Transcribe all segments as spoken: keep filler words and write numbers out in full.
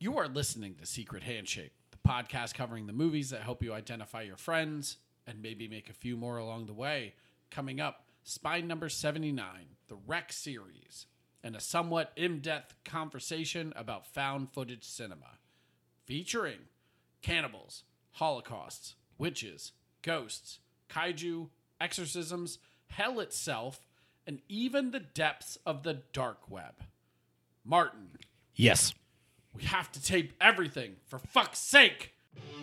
You are listening to Secret Handshake, the podcast covering the movies that help you identify your friends and maybe make a few more along the way. Coming up, Spine number seventy-nine, the Rec series, and a somewhat in-depth conversation about found footage cinema, featuring cannibals, holocausts, witches, ghosts, kaiju, exorcisms, hell itself, and even the depths of the dark web. Martin. Yes. We have to tape everything, for fuck's sake!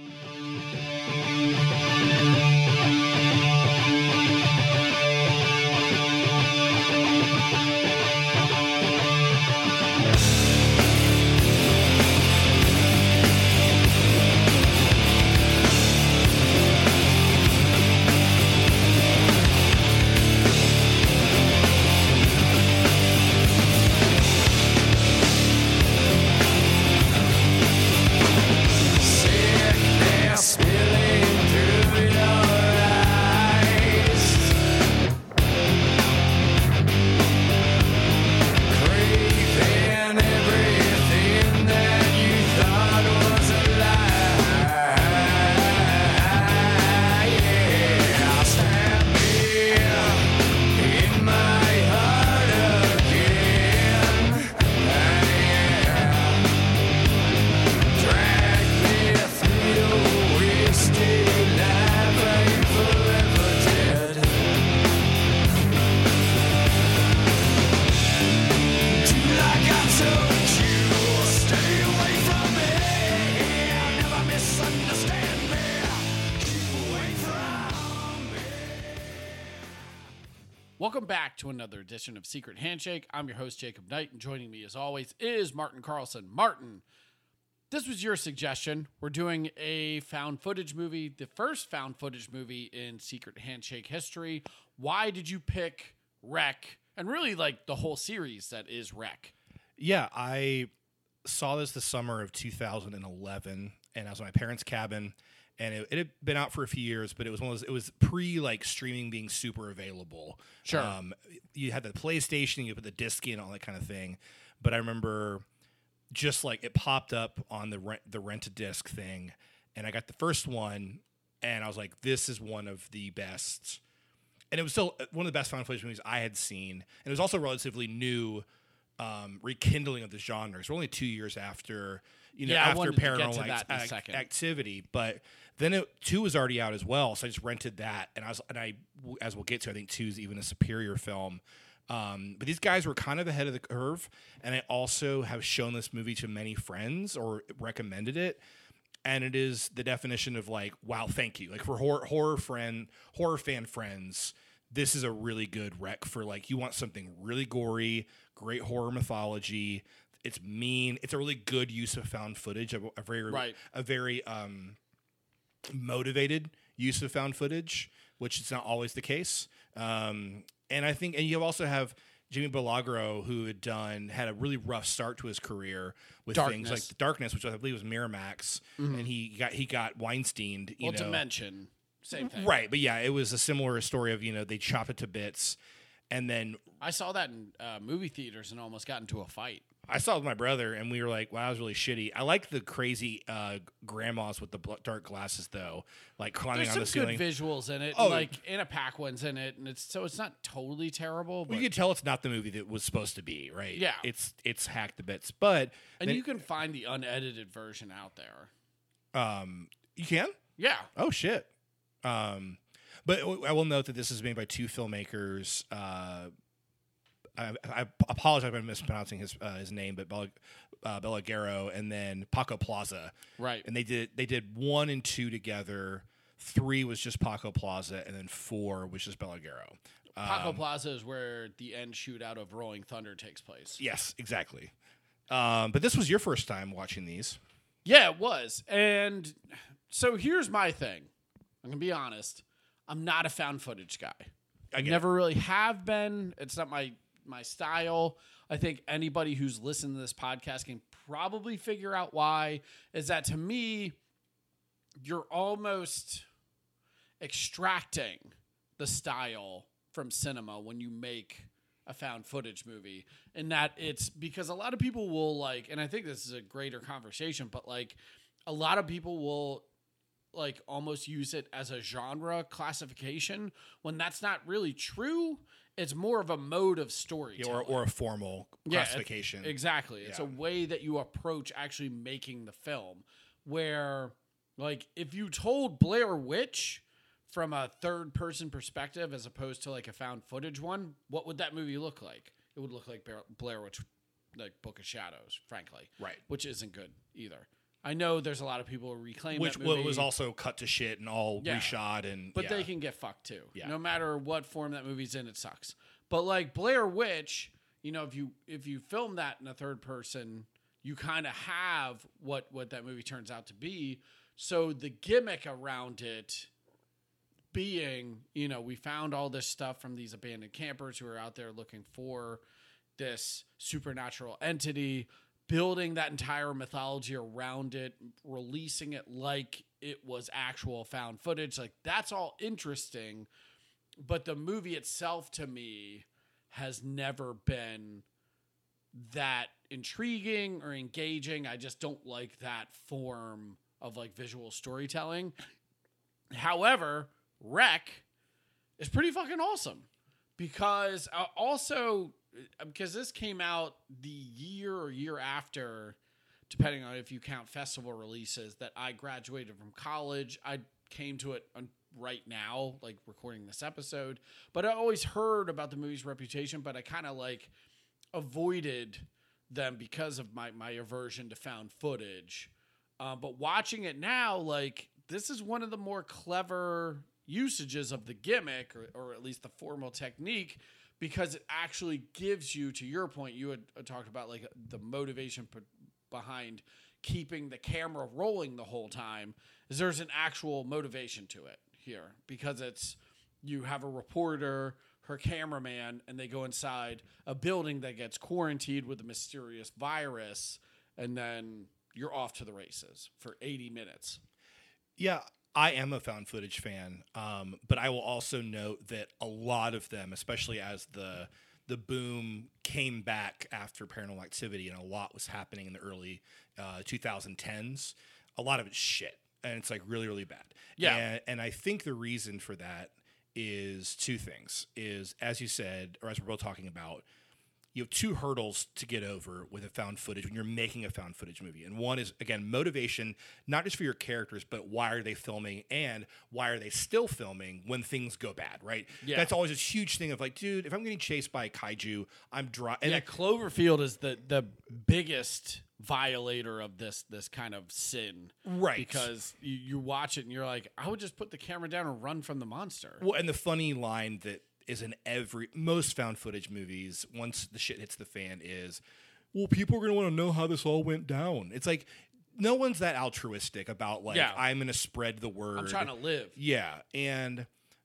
Welcome back to another edition of Secret Handshake. I'm your host, Jacob Knight, and joining me as always is Martin Carlson. Martin, this was your suggestion. We're doing a found footage movie, the first found footage movie in Secret Handshake history. Why did you pick Rec, and really like the whole series that is Rec? Yeah, I saw this the summer of two thousand eleven, and I was at my parents' cabin. And it, it had been out for a few years, but it was one of those, it was pre like streaming being super available. Sure. Um, you had the PlayStation, you put the disc in, all that kind of thing. But I remember just like it popped up on the rent, the rent a disc thing, and I got the first one, and I was like, this is one of the best. And it was still one of the best found footage movies I had seen. And it was also relatively new um, rekindling of the genre. So we're only two years after, you know, yeah, I after wanted to get Paranormal to that in a act- second. Activity. But then it, two was already out as well, so I just rented that, and I was, and I, as we'll get to, I think two is even a superior film. Um, but these guys were kind of ahead of the curve, and I also have shown this movie to many friends or recommended it, and it is the definition of like, wow, thank you. Like for horror, horror friend, horror fan friends, this is a really good rec for like you want something really gory, great horror mythology. It's mean. It's a really good use of found footage. A, a very, right. a very. Um, motivated use of found footage, which is not always the case. Um, and I think, and you also have Jimmy Belagro, who had done, had a really rough start to his career with Darkness. things like The Darkness, which I believe was Miramax, mm-hmm. and he got, he got Weinsteined, you well, know. Dimension, same thing. Right. But yeah, it was a similar story of, you know, they chop it to bits. And then I saw that in uh, movie theaters and almost got into a fight. I saw it with my brother, and we were like, wow, that was really shitty. I like the crazy uh, grandmas with the bl- dark glasses, though, like climbing There's on the some ceiling. good visuals in it. Oh. Like Anna Paquin's in it, and it's so it's not totally terrible. But Well, you can tell it's not the movie that was supposed to be, right? Yeah. It's it's hacked to bits. But and then, you can find the unedited version out there. um you can? Yeah. Oh shit. Um but I will note that this is made by two filmmakers. Uh I, I apologize if I'm mispronouncing his uh, his name, but Bel- uh, Belagaro and then Paco Plaza. Right. And they did they did one and two together. Three was just Paco Plaza, and then four was just Belagaro. Paco Um, Plaza is where the end shootout of Rolling Thunder takes place. Yes, exactly. Um, but this was your first time watching these. Yeah, it was. And so here's my thing. I'm going to be honest. I'm not a found footage guy. I I get never really have been. It's not my my style. I think anybody who's listened to this podcast can probably figure out why. Is that to me, you're almost extracting the style from cinema when you make a found footage movie, in that it's because a lot of people will like, and I think this is a greater conversation, but like a lot of people will like almost use it as a genre classification when that's not really true. It's more of a mode of storytelling. Yeah, or, or a formal yeah, classification. It's, exactly. It's yeah. a way that you approach actually making the film where, like, if you told Blair Witch from a third person perspective as opposed to like a found footage one, what would that movie look like? It would look like Blair Witch, like Book of Shadows, frankly. Right. Which isn't good either. I know there's a lot of people who reclaim Which that movie. Which was also cut to shit and all yeah. reshot. and But yeah. they can get fucked too. Yeah. No matter what form that movie's in, it sucks. But like Blair Witch, you know, if you if you film that in a third person, you kind of have what, what that movie turns out to be. So the gimmick around it being, you know, we found all this stuff from these abandoned campers who are out there looking for this supernatural entity, building that entire mythology around it, releasing it like it was actual found footage. Like, that's all interesting. But the movie itself, to me, has never been that intriguing or engaging. I just don't like that form of like visual storytelling. However, Wreck is pretty fucking awesome because uh, also because this came out the year or year after, depending on if you count festival releases, that I graduated from college. I came to it on right now, like recording this episode, but I always heard about the movie's reputation, but I kind of like avoided them because of my, my aversion to found footage. Uh, but watching it now, like, this is one of the more clever usages of the gimmick, or, or at least the formal technique, because it actually gives you, to your point, you had uh, talked about like the motivation p- behind keeping the camera rolling the whole time, is there's an actual motivation to it here, because it's, you have a reporter, her cameraman, and they go inside a building that gets quarantined with a mysterious virus, and then you're off to the races for eighty minutes. Yeah, I am a found footage fan, um, but I will also note that a lot of them, especially as the the boom came back after Paranormal Activity, and a lot was happening in the early uh, twenty tens, a lot of it's shit, and it's like really, really bad. Yeah. And, and I think the reason for that is two things. Is, as you said, or as we're both talking about, you have two hurdles to get over with a found footage when you're making a found footage movie. And one is, again, motivation, not just for your characters, but why are they filming and why are they still filming when things go bad, right? Yeah. That's always this huge thing of like, dude, if I'm getting chased by a kaiju, I'm dry. And Yeah, Cloverfield is the, the biggest violator of this this kind of sin. Right. Because you, you watch it and you're like, I would just put the camera down and run from the monster. Well, and the funny line that is in every most found footage movies, once the shit hits the fan, is, well, people are going to want to know how this all went down. It's like, no one's that altruistic about like, Yeah. I'm going to spread the word. I'm trying to live. Yeah. And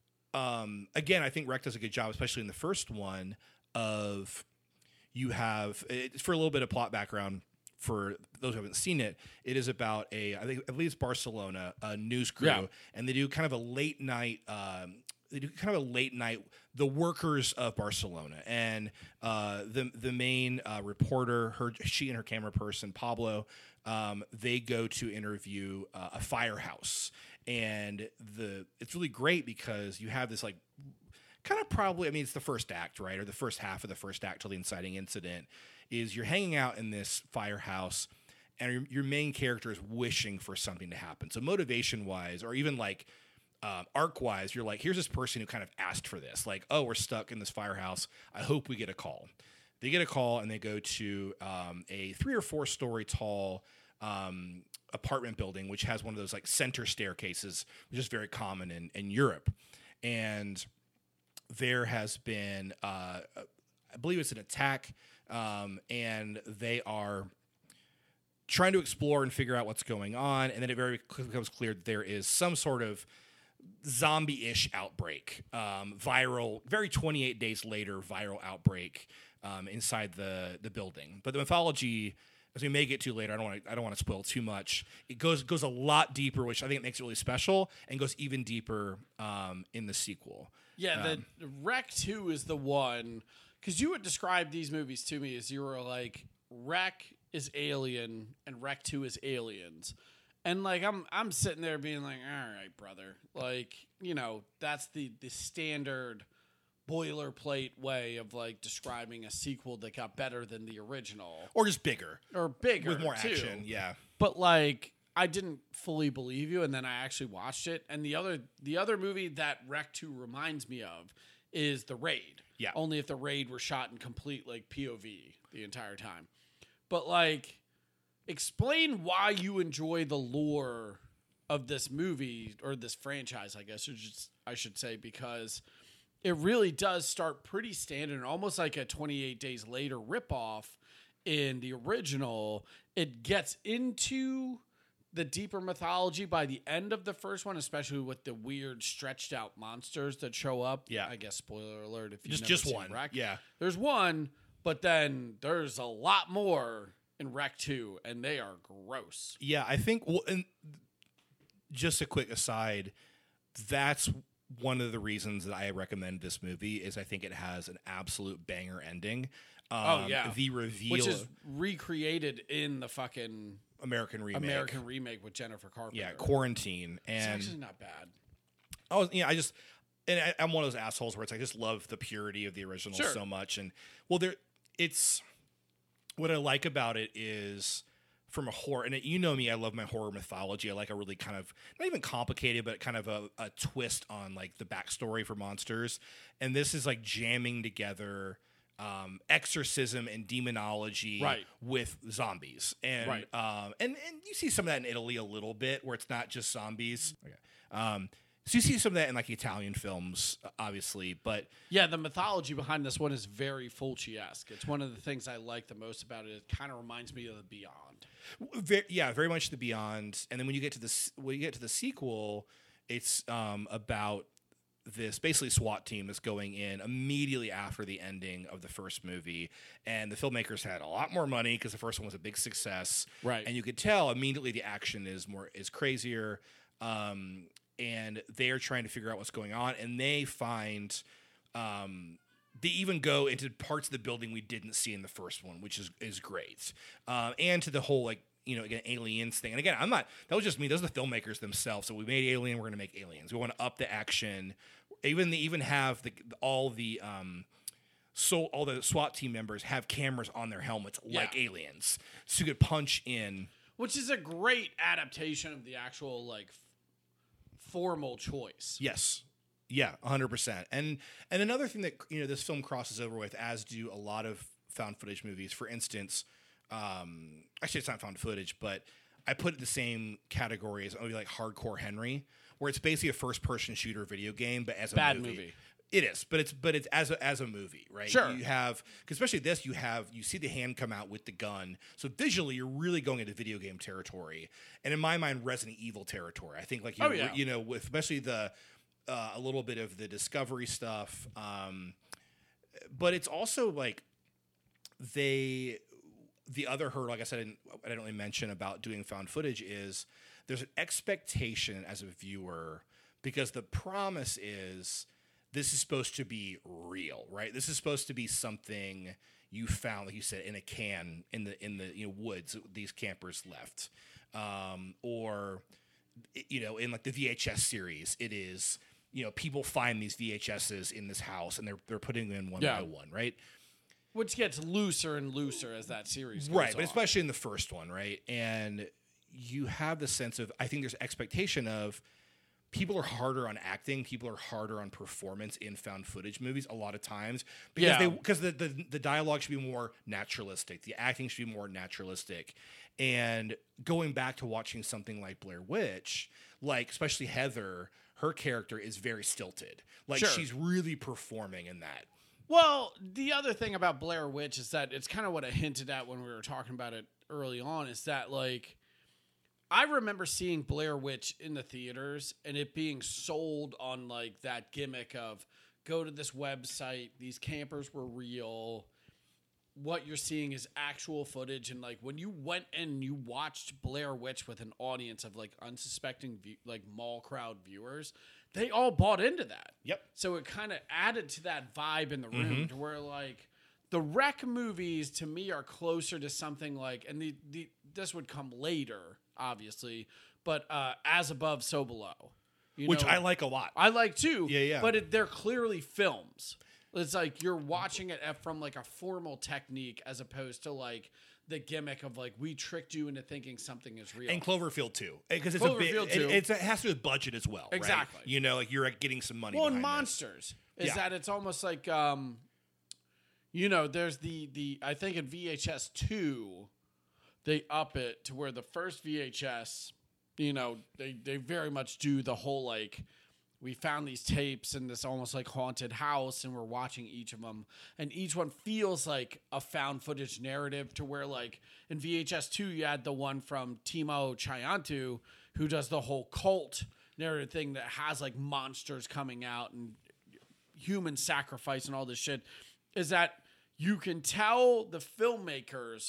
um, again, I think Rec does a good job, especially in the first one, of you have, it, for a little bit of plot background, for those who haven't seen it, it is about a, I think, I believe it's Barcelona, a news crew, Yeah. and they do kind of a late night, um, they do kind of a late night, the workers of Barcelona, and uh, the the main uh, reporter, her, she and her camera person Pablo, um, they go to interview uh, a firehouse, and the it's really great because you have this like kind of probably, I mean, it's the first act, right, or the first half of the first act till the inciting incident, is you're hanging out in this firehouse, and your, your main character is wishing for something to happen. So motivation wise, or even like Um, arc-wise, you're like, here's this person who kind of asked for this. Like, oh, we're stuck in this firehouse. I hope we get a call. They get a call, and they go to um, a three or four story tall um, apartment building, which has one of those like center staircases, which is very common in, in Europe. And there has been, uh, I believe it's an attack, um, and they are trying to explore and figure out what's going on. And then it very quickly becomes clear that there is some sort of zombie-ish outbreak, um, viral, very twenty-eight days later, viral outbreak um, inside the the building. But the mythology, as we may get to later, I don't want to I don't want to spoil too much. It goes goes a lot deeper, which I think makes it really special, and goes even deeper um, in the sequel. Yeah, Um, the Rec two is the one, because you would describe these movies to me as you were like, Rec is Alien and Rec two is Aliens. And like I'm I'm sitting there being like, all right, brother. Like, you know, that's the the standard boilerplate way of like describing a sequel that got better than the original. Or just bigger. Or bigger. With more too. action, yeah. But like I didn't fully believe you, and then I actually watched it. And the other the other movie that Rec two reminds me of is The Raid. Yeah. Only if The Raid were shot in complete like P O V the entire time. But like, explain why you enjoy the lore of this movie or this franchise, I guess, or just I should say, because it really does start pretty standard, almost like a twenty-eight Days Later ripoff in the original. It gets into the deeper mythology by the end of the first one, especially with the weird stretched out monsters that show up. Yeah. I guess spoiler alert if you Just never just seen one. Rec. Yeah. There's one, but then there's a lot more in Rec two, and they are gross. Yeah, I think well, and just a quick aside, that's one of the reasons that I recommend this movie is I think it has an absolute banger ending. Um, Oh, yeah. The reveal Which is recreated in the fucking American remake. American remake with Jennifer Carpenter. Yeah, Quarantine. It's And actually not bad. I was, yeah, I just, and I, I'm one of those assholes where it's like, I just love the purity of the original Sure. so much. And well, there, it's, what I like about it is from a horror, and it, you know me, I love my horror mythology. I like a really kind of, not even complicated, but kind of a, a twist on like the backstory for monsters. And this is like jamming together um, exorcism and demonology Right. with zombies. And, Right. um, and, and you see some of that in Italy a little bit where it's not just zombies. Okay. Um, so you see some of that in like Italian films, obviously, but Yeah, the mythology behind this one is very Fulci-esque. It's one of the things I like the most about it. It kind of reminds me of The Beyond. Very, yeah, very much the Beyond. And then when you get to the when you get to the sequel, it's um, about this basically SWAT team is going in immediately after the ending of the first movie, and the filmmakers had a lot more money because the first one was a big success, Right. And you could tell immediately the action is more is crazier, um, and they are trying to figure out what's going on, and they find. Um, They even go into parts of the building we didn't see in the first one, which is is great. Um, and to the whole like you know again aliens thing. And again, I'm not. That was just me. Those are the filmmakers themselves. So we made Alien. We're going to make Aliens. We want to up the action. Even they even have the all the um, so all the SWAT team members have cameras on their helmets like Yeah. aliens, so you could punch in. Which is a great adaptation of the actual like f- formal choice. Yes. Yeah, one hundred percent. And and another thing that you know this film crosses over with, as do a lot of found footage movies. For instance, um, actually it's not found footage, but I put it in the same category as maybe like Hardcore Henry, where it's basically a first person shooter video game, but as a Bad movie. movie. It is, but it's but it's as a, as a movie, right? Sure. You have, 'cause especially this, you have you see the hand come out with the gun, so visually you're really going into video game territory, and in my mind, Resident Evil territory. I think like you Oh, yeah. you know with especially the uh, a little bit of the discovery stuff, um, but it's also like they the other hurdle, like I said, I didn't, I didn't really mention about doing found footage is there's an expectation as a viewer because the promise is. This is supposed to be real, right? This is supposed to be something you found, like you said, in a can in the in the you know woods these campers left, um, or you know in like the V H S series, it is you know people find these V H S's in this house and they're they're putting them in one Yeah. by one, right? Which gets looser and looser as that series goes Right, but on. especially in the first one, right? And you have the sense of I think there's expectation of. People are harder on acting. People are harder on performance in found footage movies a lot of times because Yeah. they because the, the the dialogue should be more naturalistic. The acting should be more naturalistic. And going back to watching something like Blair Witch, like especially Heather, her character is very stilted. Like Sure. she's really performing in that. Well, the other thing about Blair Witch is that it's kind of what I hinted at when we were talking about it early on is that, like, I remember seeing Blair Witch in the theaters and it being sold on, like, that gimmick of go to this website, these campers were real, what you're seeing is actual footage. And, like, when you went and you watched Blair Witch with an audience of, like, unsuspecting, view- like, mall crowd viewers, they all bought into that. Yep. So it kind of added to that vibe in the room to where like The Wreck movies to me are closer to something like, and the, the this would come later, obviously, but uh, As Above, So Below. You Which know, I like a lot. I like too. Yeah, yeah. But it, they're clearly films. It's like you're watching it at- from like a formal technique as opposed to like the gimmick of like we tricked you into thinking something is real. And Cloverfield too, because it's Cloverfield a bit. too. It, it's, it has to do with budget as well. right? Exactly. You know, like you're getting some money. well, and behind Monsters is Yeah. that it's almost like um, you know, there's the the I think in V H S two, they up it to where the first V H S, you know, they they very much do the whole like. We found these tapes in this almost like haunted house, and we're watching each of them, and each one feels like a found footage narrative. To where, like in V H S two, you had the one from Timo Chiantu, who does the whole cult narrative thing that has like monsters coming out and human sacrifice and all this shit. Is that you can tell the filmmakers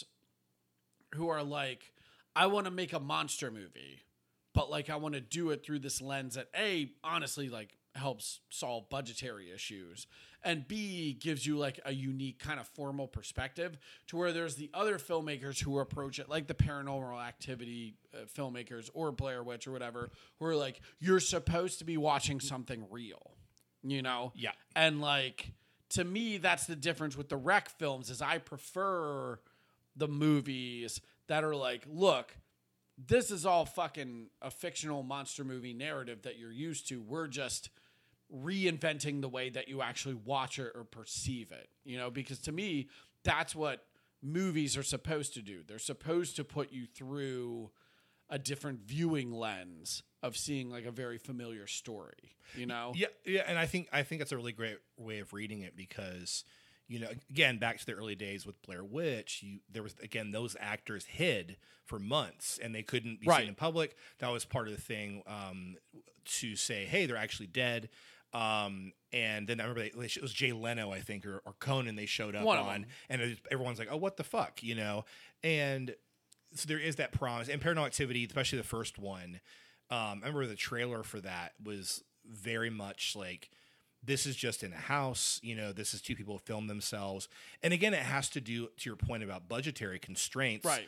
who are like, I want to make a monster movie. But like I want to do it through this lens that A, honestly, like helps solve budgetary issues, and B, gives you like a unique kind of formal perspective. To where there's the other filmmakers who approach it like the Paranormal Activity uh, filmmakers or Blair Witch or whatever, who are like, you're supposed to be watching something real, you know? Yeah. And like to me, that's the difference with the Wreck films. Is I prefer the movies that are like, look. This is all fucking a fictional monster movie narrative that you're used to. We're just reinventing the way that you actually watch it or perceive it, you know, because to me, that's what movies are supposed to do. They're supposed to put you through a different viewing lens of seeing like a very familiar story, you know? Yeah, yeah, and I think I think that's a really great way of reading it because, you know, again, back to the early days with Blair Witch, you there was again those actors hid for months and they couldn't be Right. seen in public. That was part of the thing um, to say, hey, they're actually dead. Um, and then I remember they, it was Jay Leno, I think, or, or Conan. They showed up One of on, them. and it was, everyone's like, "Oh, what the fuck," you know? And so there is that promise. And Paranormal Activity, especially the first one. Um, I remember the trailer for that was very much like, this is just in a house, you know, this is two people who film themselves. And again, it has to do to your point about budgetary constraints Right.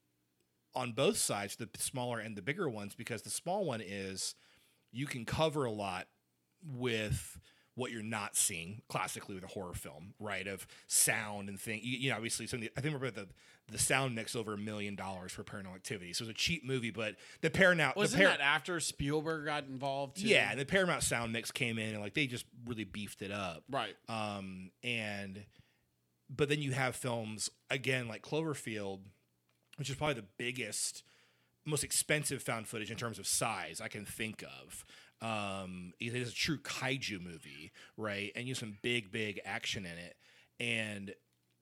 on both sides, the smaller and the bigger ones, because the small one is you can cover a lot with what you're not seeing classically with a horror film, right? Of sound and thing. You, you know, obviously, some of the, I think remember the the sound mix over a million dollars for Paranormal Activity. So it was a cheap movie, but the Paramount Wasn't the Par- that after Spielberg got involved too? yeah, and the Paramount sound mix came in and like they just really beefed it up. Right. Um, and but then you have films again like Cloverfield, which is probably the biggest, most expensive found footage in terms of size I can think of. Um, it is a true kaiju movie, right? And you have some big, big action in it. And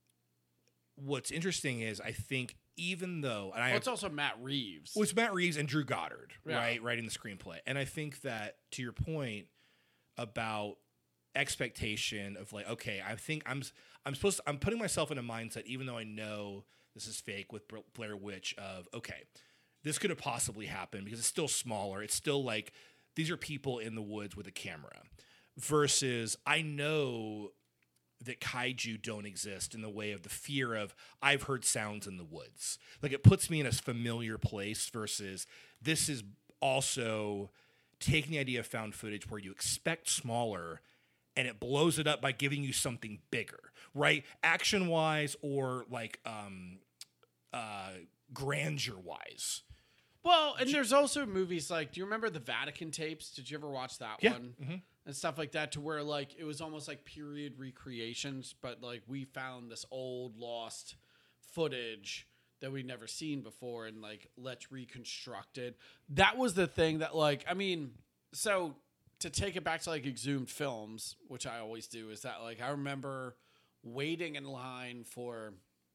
what's interesting is I think even though, and I Well, it's also Matt Reeves. well, it's Matt Reeves and Drew Goddard, Yeah. right, writing the screenplay. And I think that to your point about expectation of like, okay, I think I'm I'm supposed to, I'm putting myself in a mindset, even though I know this is fake with Blair Witch, of okay, this could have possibly happened because it's still smaller. It's still like these are people in the woods with a camera, versus I know that kaiju don't exist in the way of the fear of I've heard sounds in the woods. Like it puts me in a familiar place versus this is also taking the idea of found footage where you expect smaller and it blows it up by giving you something bigger, right? Action wise or like um, uh, grandeur wise. Well, and there's also movies like, do you remember the Vatican tapes? Did you ever watch that Yeah. one? Mm-hmm. And stuff like that, to where like it was almost like period recreations, but like we found this old lost footage that we'd never seen before and like let's reconstruct it. That was the thing that like, I mean, so to take it back to like Exhumed Films, which I always do, is that like I remember waiting in line for,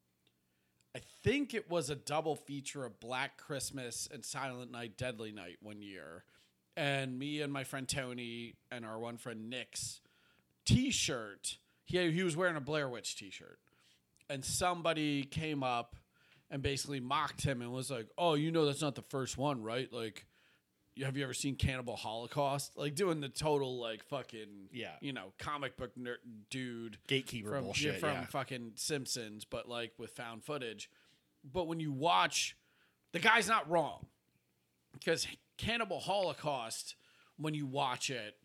I think it was a double feature of Black Christmas and Silent Night, Deadly Night one year. And me and my friend Tony and our one friend Nick's t-shirt, he, he was wearing a Blair Witch t-shirt. And somebody came up and basically mocked him and was like, oh, you know that's not the first one, right? Like, have you ever seen Cannibal Holocaust? Like doing the total like fucking Yeah. you know, comic book ner- dude Gatekeeper from bullshit. yeah, from yeah. fucking Simpsons, but like with found footage. But when you watch, the guy's not wrong, because Cannibal Holocaust, when you watch it,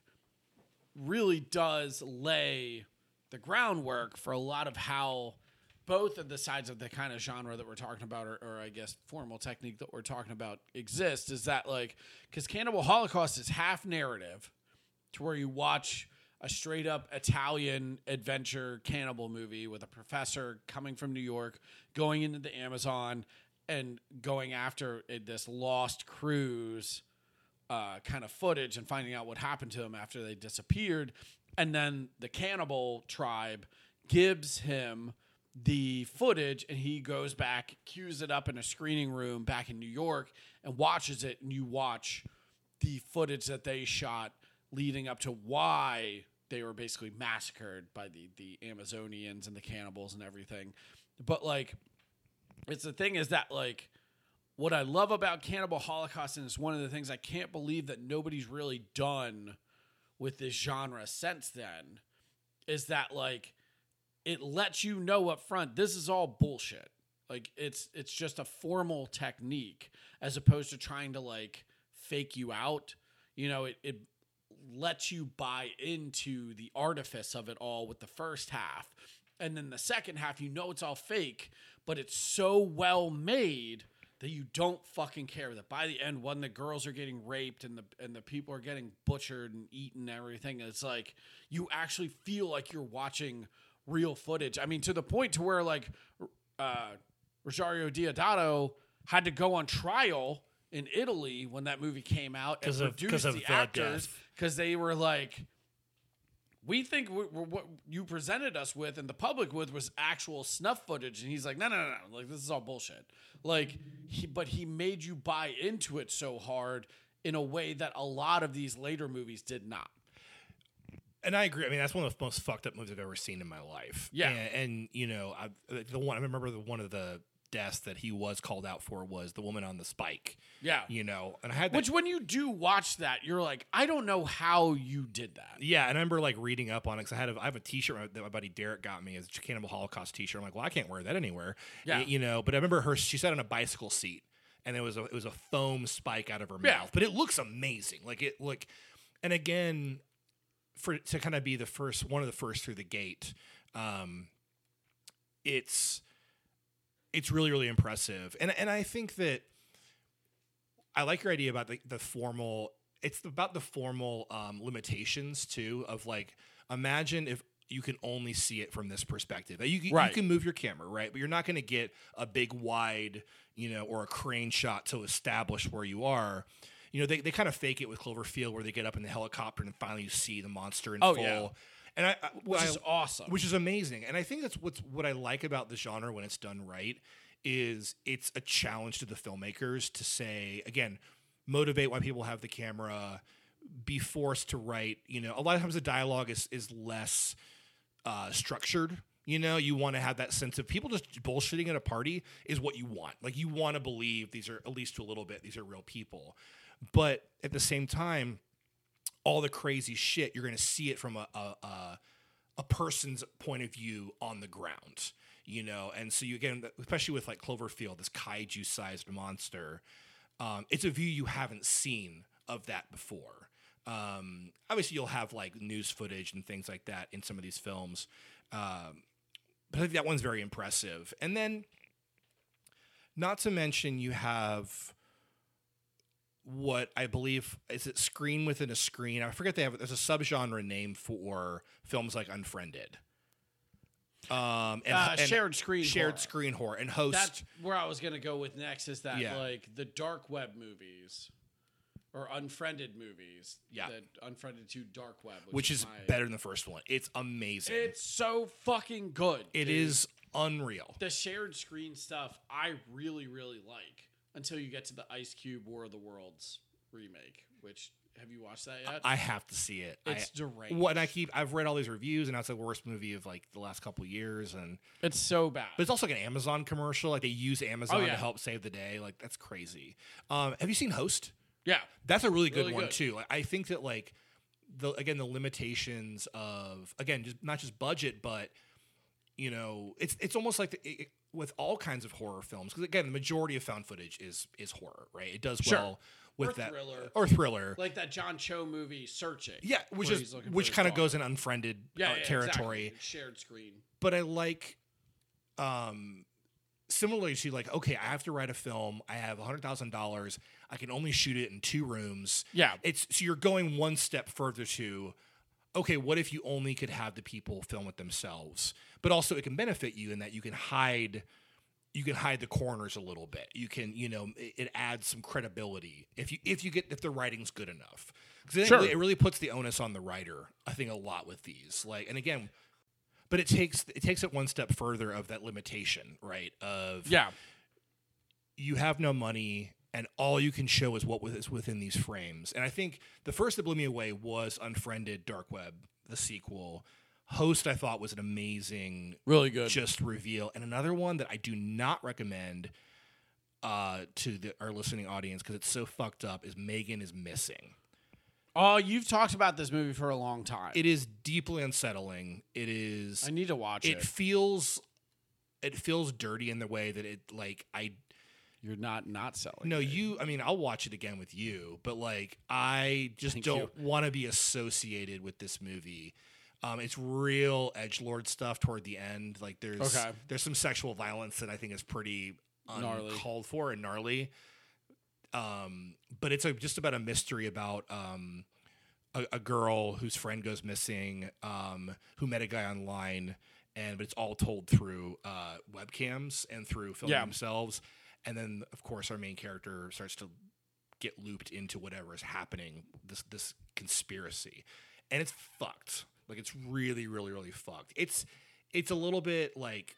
really does lay the groundwork for a lot of how both of the sides of the kind of genre that we're talking about, or, or I guess formal technique that we're talking about, exist. Is that like, because Cannibal Holocaust is half narrative, to where you watch a straight up Italian adventure cannibal movie with a professor coming from New York, going into the Amazon and going after a, this lost cruise uh, kind of footage and finding out what happened to them after they disappeared. And then the cannibal tribe gives him the footage, and he goes back, cues it up in a screening room back in New York, and watches it. And you watch the footage that they shot leading up to why they were basically massacred by the, the Amazonians and the cannibals and everything. But like, it's the thing is that like, what I love about Cannibal Holocaust, and it's one of the things I can't believe that nobody's really done with this genre since then, is that like, it lets you know up front, this is all bullshit. Like it's it's just a formal technique as opposed to trying to like fake you out. You know, it, it lets you buy into the artifice of it all with the first half. And then the second half, you know it's all fake, but it's so well made that you don't fucking care. That by the end, when the girls are getting raped and the and the people are getting butchered and eaten and everything, it's like you actually feel like you're watching real footage. I mean, to the point to where like uh, Rosario Diodato had to go on trial in Italy when that movie came out and produce the actors because they were like, we think we, we're, what you presented us with and the public with was actual snuff footage. And he's like, no, no, no, no. Like, this is all bullshit. Like, he, but he made you buy into it so hard in a way that a lot of these later movies did not. And I agree. I mean, that's one of the most fucked up movies I've ever seen in my life. Yeah. And, and you know, I, the one, I remember the one of the deaths that he was called out for was the woman on the spike. Yeah. You know, and I had that. Which when you do watch that, you're like, I don't know how you did that. Yeah. And I remember like reading up on it because I had a, I have a t-shirt that my buddy Derek got me, as a Cannibal Holocaust t-shirt. I'm like, well, I can't wear that anywhere. Yeah. Y- You know, but I remember her, she sat on a bicycle seat and it was a, it was a foam spike out of her Yeah. mouth, but it looks amazing. Like it look, and again, for to kind of be the first, one of the first through the gate, um, it's it's really really impressive, and and I think that I like your idea about the, the formal. It's about the formal um, limitations too. Of like, imagine if you can only see it from this perspective. You, you, Right. you can move your camera, right, but you're not going to get a big wide, you know, or a crane shot to establish where you are. You know, they, they kind of fake it with Cloverfield where they get up in the helicopter and finally you see the monster in Oh, full. yeah. And I, I Which I- is awesome. Which is amazing. And I think that's what's what I like about the genre when it's done right is it's a challenge to the filmmakers to say, again, motivate why people have the camera, be forced to write. You know, a lot of times the dialogue is is less uh, structured. You know, you want to have that sense of people just bullshitting at a party is what you want. Like you want to believe these are, at least to a little bit, these are real people. But at the same time, all the crazy shit, you're going to see it from a, a, a, a person's point of view on the ground, you know? And so you, again, especially with like Cloverfield, this kaiju sized monster, um, it's a view you haven't seen of that before. Um, obviously you'll have like news footage and things like that in some of these films. Um, but I think that one's very impressive. And then not to mention you have what I believe is it screen within a screen. I forget they have there's a subgenre name for films like Unfriended. Um, and, Uh, and shared screen shared horror. screen horror and host. That's where I was going to go with next is that Yeah. like the dark web movies or unfriended movies. Yeah. The Unfriended to Dark Web. Which, which is my, better than the first one. It's amazing. It's so fucking good. It dude. is unreal. The shared screen stuff I really, really like until you get to the Ice Cube War of the Worlds remake, which have you watched that yet? I have to see it. It's I, deranged. What I keep I've read all these reviews and that's the worst movie of like the last couple years and It's so bad. but it's also like an Amazon commercial. Like they use Amazon Oh, yeah. to help save the day. Like that's crazy. Um, have you seen Host? Yeah. That's a really good Really one good. too. Like, I think that like the again the limitations of again just not just budget, but you know it's it's almost like the, it, with all kinds of horror films, because again the majority of found footage is is horror, right? It does Sure. well with Or that thriller. or thriller. Like that John Cho movie, Searching. Yeah, which where is he's looking for which his kind of daughter. goes in unfriended yeah, uh, yeah, territory. exactly. Shared screen. But I like, um, similarly to like, okay, I have to write a film. I have a hundred thousand dollars. I can only shoot it in two rooms. Yeah. It's so you're going one step further to, okay, what if you only could have the people film it themselves? But also it can benefit you in that you can hide, you can hide the corners a little bit. You can, you know, it, it adds some credibility if you if you get if the writing's good enough. Because Sure. it, really, it really puts the onus on the writer. I think a lot with these, like, and again. But it takes it takes it one step further of that limitation, right? Of Yeah. you have no money and all you can show is what is within these frames. And I think the first that blew me away was Unfriended Dark Web, the sequel. Host, I thought was an amazing, Really good. just reveal. And another one that I do not recommend uh, to the, our listening audience because it's so fucked up is Megan is Missing. Oh, you've talked about this movie for a long time. It is deeply unsettling. It is. I need to watch it. It feels. It feels dirty in the way that it like I. You're not not selling. No, it. you. I mean, I'll watch it again with you, but like I just Thank don't want to be associated with this movie. Um, it's real edgelord stuff toward the end. Like there's Okay. there's some sexual violence that I think is pretty Gnarly. uncalled for and gnarly. Um, but it's a, just about a mystery about um, a, a girl whose friend goes missing, um, who met a guy online, and but it's all told through uh, webcams and through filming Yeah. themselves. And then, of course, our main character starts to get looped into whatever is happening, this this conspiracy, and it's fucked. Like it's really, really, really fucked. It's it's a little bit like.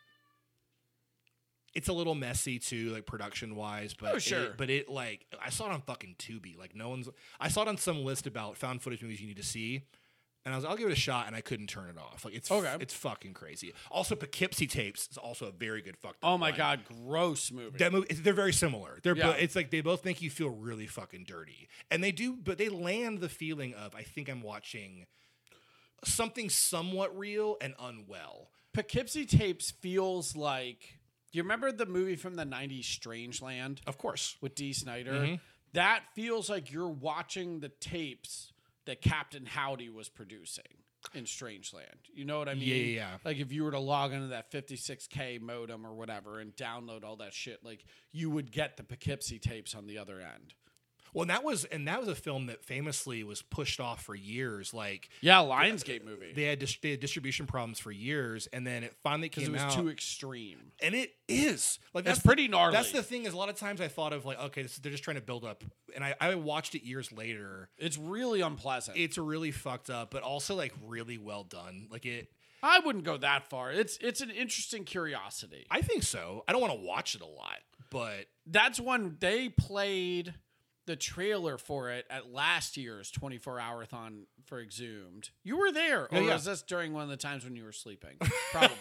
It's a little messy too, like production wise, but Oh, sure. it, but it like I saw it on fucking Tubi. Like no one's. I saw it on some list about found footage movies you need to see, and I was I'll give it a shot, and I couldn't turn it off. Like it's Okay. it's fucking crazy. Also, Poughkeepsie Tapes is also a very good fucked up. Oh my line. god, gross movie. That movie, they're very similar. They're Yeah. bo- it's like they both make you feel really fucking dirty, and they do, but they land the feeling of I think I'm watching something somewhat real and unwell. Poughkeepsie Tapes feels like. Do you remember the movie from the nineties, Strangeland, Of course, with Dee Snider? Mhm. That feels like you're watching the tapes that Captain Howdy was producing in Strangeland. You know what I mean? Yeah, yeah, yeah. Like if you were to log into that fifty-six K modem or whatever and download all that shit, like you would get the Poughkeepsie Tapes on the other end. well, and that was and that was a film that famously was pushed off for years. Like Yeah, Lionsgate movie. they had dis- they had distribution problems for years, and then it finally Because came it was out. too extreme. And it is like That's that's the- pretty gnarly. That's the thing is a lot of times I thought of like okay, this, they're just trying to build up, and I, I watched it years later. It's really unpleasant. It's really fucked up, but also like really well done. Like it, I wouldn't go that far. It's it's an interesting curiosity. I think so. I don't want to watch it a lot, but That's when they played the trailer for it at last year's twenty-four hour thon for Exhumed. You were there, or Yeah, yeah. was this during one of the times when you were sleeping? Probably.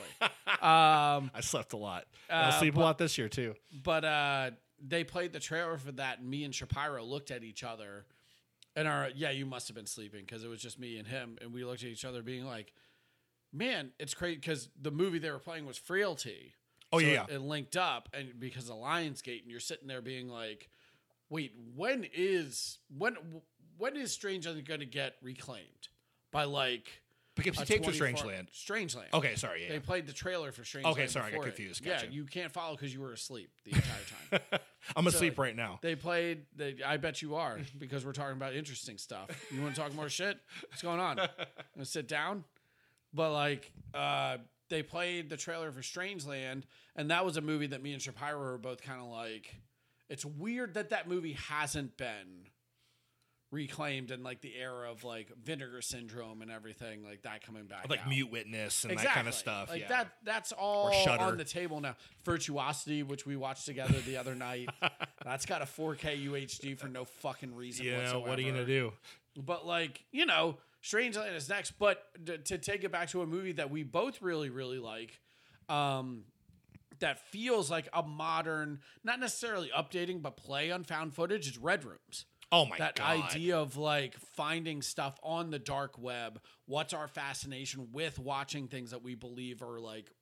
um, I slept a lot. Uh, I'll sleep but- a lot this year too. but uh, they played the trailer for that, and me and Shapiro looked at each other, and our yeah, you must have been sleeping because it was just me and him, and we looked at each other, being like, "Man, it's crazy," because the movie they were playing was Frailty. Oh, So yeah, it, it linked up, and because of Lionsgate, and you're sitting there being like, "Wait, when is when when is Strangeland going to get reclaimed by like Poughkeepsie a Tapes or twenty-four Strangeland? Strangeland. Okay, sorry. Yeah, They yeah. played the trailer for Strangeland. Okay, sorry, I got before it. confused. Yeah, Gotcha. you can't follow because you were asleep the entire time. I'm So, asleep right now. They played. They, I bet you are because we're talking about interesting stuff. You want to talk more shit? What's going on? Gonna sit down? But like, uh, they played the trailer for Strangeland, and that was a movie that me and Shapiro were both kind of like. It's weird that that movie hasn't been reclaimed in like the era of like Vinegar Syndrome and everything like that coming back. Like out. Mute Witness and Exactly. that kind of stuff. Like yeah. that. That's all Shudder. on the table now. Virtuosity, which we watched together the other night, that's got a four K U H D for no fucking reason You know, whatsoever. what are you gonna do? But like, you know, Strangeland is next. But to, to take it back to a movie that we both really, really like, um, that feels like a modern, not necessarily updating, but play on found footage is Red Rooms. Oh my that God. idea of like finding stuff on the dark web. What's our fascination with watching things that we believe are like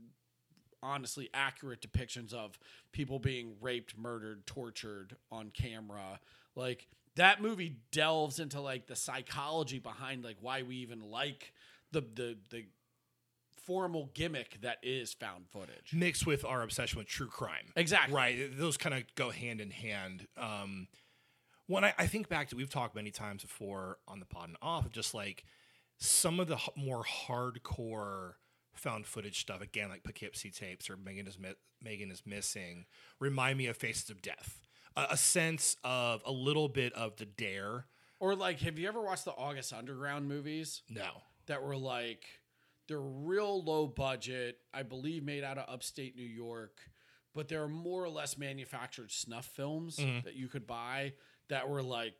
honestly accurate depictions of people being raped, murdered, tortured on camera. Like that movie delves into like the psychology behind like why we even like the the the formal gimmick that is found footage mixed with our obsession with true crime. Exactly. Right. Those kind of go hand in hand. Um, when I, I think back to, we've talked many times before on the pod and off, just like some of the h- more hardcore found footage stuff, again, like Poughkeepsie Tapes or Megan is, Mi- Megan is Missing, remind me of Faces of Death. A, a sense of a little bit of the dare. Or like, have you ever watched the August Underground movies? No. That were like, they're real low budget, I believe made out of upstate New York, but they're more or less manufactured snuff films Mm-hmm. that you could buy that were like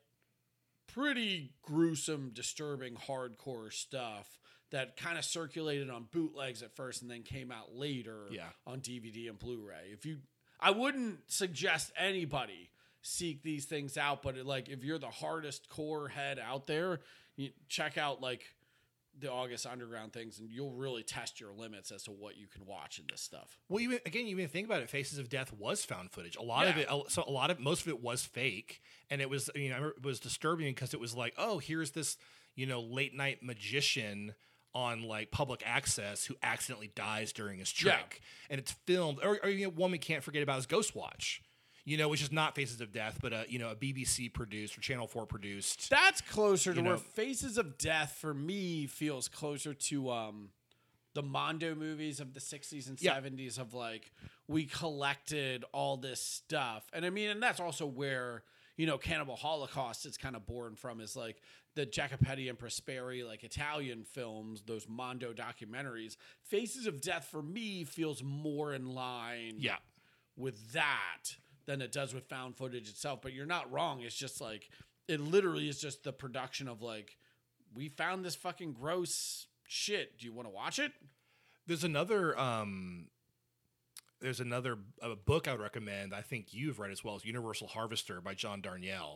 pretty gruesome, disturbing, hardcore stuff that kind of circulated on bootlegs at first and then came out later Yeah. on D V D and Blu-ray. If you, I wouldn't suggest anybody seek these things out, but it, like if you're the hardest core head out there, you check out like the August Underground things, and you'll really test your limits as to what you can watch in this stuff. Well, even again, you even think about it. Faces of Death was found footage. A lot of Yeah. it, a- so a lot of most of it was fake, and it was, you know, it was disturbing because it was like, oh, here's this, you know, late night magician on like public access who accidentally dies during his trick, Yeah. and it's filmed. Or, or you know, one we can't forget about is Ghostwatch. You know, which is not Faces of Death, but a you know a B B C produced or Channel Four produced. That's closer to You where know- Faces of Death for me feels closer to um, the Mondo movies of the sixties and Yeah. seventies of like we collected all this stuff. And I mean, and that's also where, you know, Cannibal Holocaust is kind of born from, is like the Jacopetti and Prosperi, like Italian films, those Mondo documentaries. Faces of Death for me feels more in line Yeah. with that than it does with found footage itself. But you're not wrong. It's just like, it literally is just the production of like, we found this fucking gross shit. Do you want to watch it? There's another um there's another uh, book I would recommend. I think you've read as well, as Universal Harvester by John Darnielle,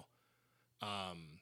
um,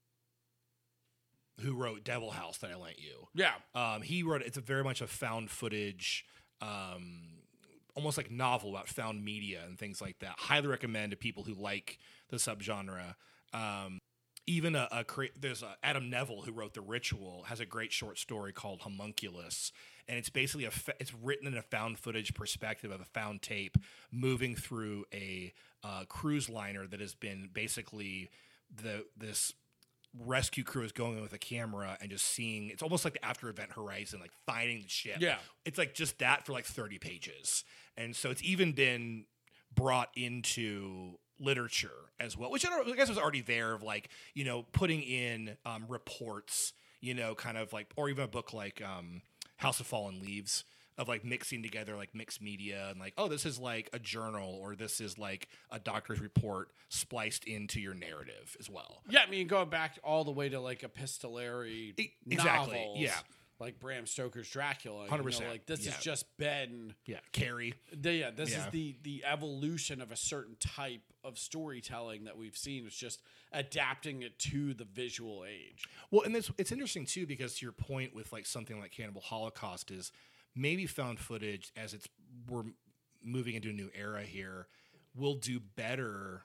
who wrote Devil House that I lent you. Yeah. Um, he wrote it's a very much a found footage, um, almost like novel about found media and things like that. Highly recommend to people who like the subgenre. Um, even a, a cra- there's a Adam Neville who wrote The Ritual, has a great short story called Homunculus, and it's basically a fa- it's written in a found footage perspective of a found tape moving through a uh, cruise liner that has been basically the this rescue crew is going in with a camera and just seeing. It's almost like the After Event Horizon, like finding the ship. Yeah. It's like just that for like thirty pages, and so it's even been brought into literature as well, which I don't I guess was already there, of like, you know, putting in um, reports, you know, kind of like, or even a book like um, House of Fallen Leaves, of like mixing together like mixed media and like, oh, this is like a journal or this is like a doctor's report spliced into your narrative as well. Yeah. I mean, going back all the way to like epistolary E- exactly, novels, yeah. like Bram Stoker's Dracula. one hundred percent, You know, like this yeah. has just been Yeah, Carrie. The, yeah, this Yeah. is the the evolution of a certain type of storytelling that we've seen. It's just adapting it to the visual age. Well, and it's it's interesting too, because to your point with like something like Cannibal Holocaust is maybe found footage, as it's we're moving into a new era here, will do better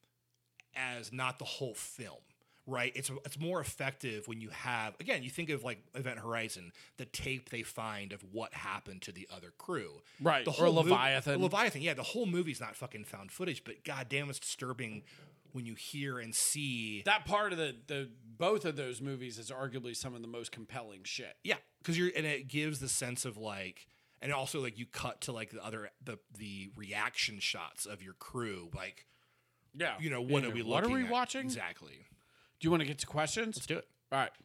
as not the whole film. Right, it's it's more effective when you have, again, you think of like Event Horizon, the tape they find of what happened to the other crew, Right, The or whole mov- Leviathan. Leviathan, yeah, the whole movie's not fucking found footage, but goddamn, it's disturbing when you hear and see That part of the the both of those movies is arguably some of the most compelling shit. Yeah, because you're, and it gives the sense of like, and also like you cut to like the other the the reaction shots of your crew, like, Yeah, you know, what Yeah, are we What looking are we at? watching? Exactly. Do you want to get to questions? Let's do it. All right.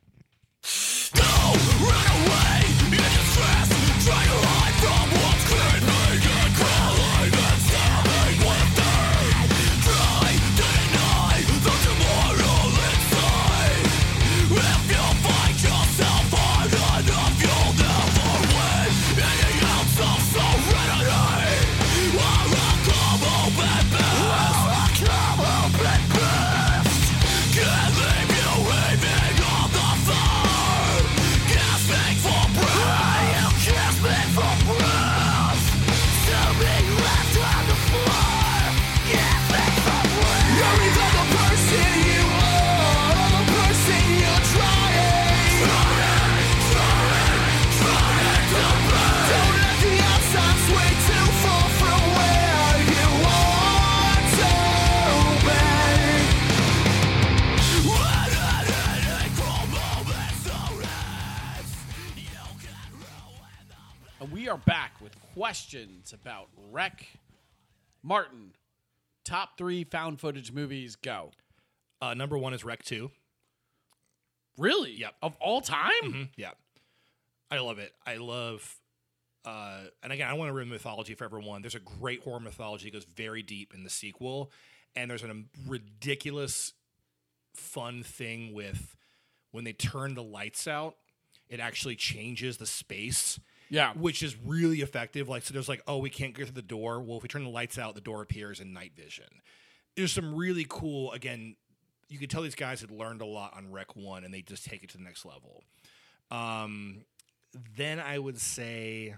questions about Rec. Martin, top three found footage movies, go. Uh, number one is Rec two. Really? Yep. Of all time? Mm-hmm. Yeah. I love it. I love, uh, and again, I don't want to ruin mythology for everyone. There's a great horror mythology that goes very deep in the sequel, and there's a ridiculous, fun thing with when they turn the lights out, it actually changes the space. Yeah. Which is really effective. Like, so there's like, oh, we can't get through the door. Well, if we turn the lights out, the door appears in night vision. There's some really cool, again, you could tell these guys had learned a lot on Rec one, and they just take it to the next level. Um, then I would say,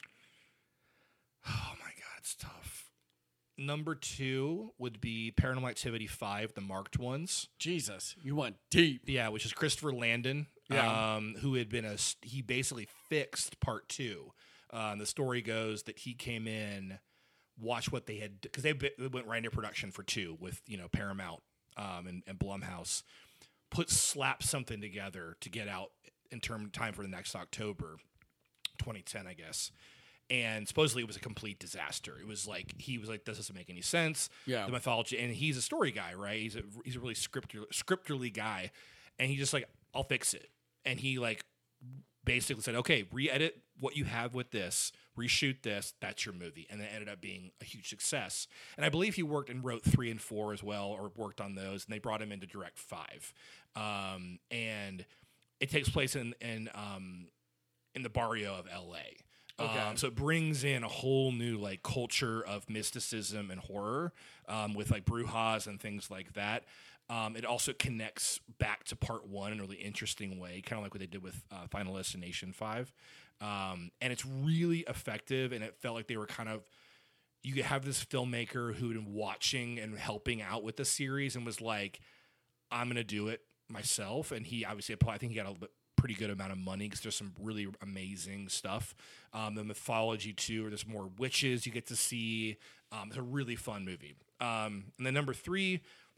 oh my God, it's tough. Number two would be Paranormal Activity five, the marked ones. Jesus, you went deep. Yeah, which is Christopher Landon, Yeah. um, who had been a, he basically fixed part two. Um, the story goes that he came in, watched what they had, because they, they went right into production for two with, you know, Paramount um, and, and Blumhouse, put, slap something together to get out in term time for the next October, twenty ten, I guess. And supposedly it was a complete disaster. It was like, he was like, this doesn't make any sense. Yeah. The mythology, and he's a story guy, right? He's a, he's a really scripter, scripterly guy. And he just like, I'll fix it. And he like basically said, okay, re-edit what you have with this, reshoot this, that's your movie. And it ended up being a huge success. And I believe he worked and wrote three and four as well, or worked on those. And they brought him in to direct five. Um, and it takes place in, in, um, in the barrio of L A. Okay. Um, so it brings in a whole new like culture of mysticism and horror um, with like brujas and things like that. Um, it also connects back to part one in a really interesting way, kind of like what they did with uh, Final Destination five. Um, and it's really effective, and it felt like they were kind of, you have this filmmaker who had been watching and helping out with the series and was like, I'm going to do it myself. And he obviously, I think he got a bit pretty good amount of money because there's some really amazing stuff. Um, the mythology too, or there's more witches you get to see. Um, it's a really fun movie. Um, and then number three,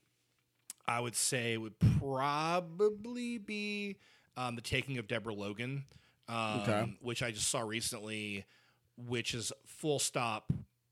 I would say would probably be um, The Taking of Deborah Logan, um, Okay. which I just saw recently, which is full stop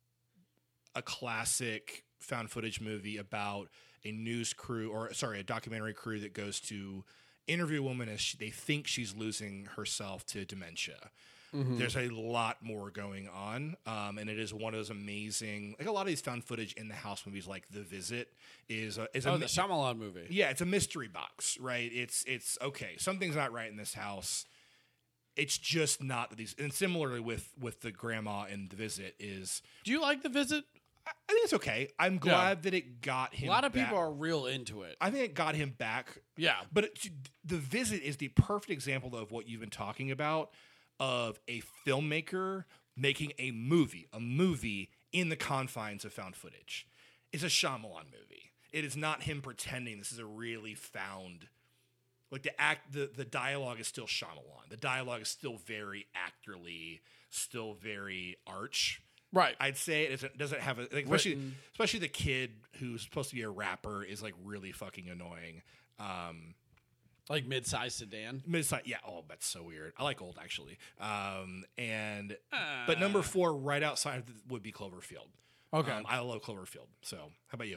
a classic found footage movie about a news crew, or sorry, a documentary crew that goes to interview a woman as she, they think she's losing herself to dementia. Mm-hmm. There's a lot more going on, um, and it is one of those amazing, like a lot of these found footage in the house movies, like The Visit, is a, is Oh, a, the Shyamalan movie. yeah, it's a mystery box, right? It's it's okay, something's not right in this house. It's just not that these, and similarly with with the grandma in The Visit is. Do you like The Visit? I think it's okay. I'm glad that it got him. A lot of back. people are real into it. I think it got him back. Yeah. But it, The Visit is the perfect example of what you've been talking about, of a filmmaker making a movie, a movie in the confines of found footage. It's a Shyamalan movie. It is not him pretending this is a really found, like the act, the, the dialogue is still Shyamalan. The dialogue is still very actorly, still very arch. Right. I'd say it doesn't, doesn't have a, like, especially, Written. especially the kid who's supposed to be a rapper is like really fucking annoying. Um, Like mid-sized sedan. Mid-size, yeah. Oh, that's so weird. I like old actually. Um, and Uh. but number four, right outside of the, would be Cloverfield. Okay. Um, I love Cloverfield. So, how about you?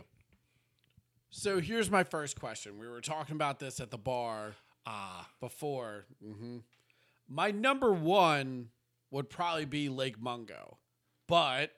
So here's my first question. We were talking about this at the bar Ah, before. Mm-hmm. My number one would probably be Lake Mungo, but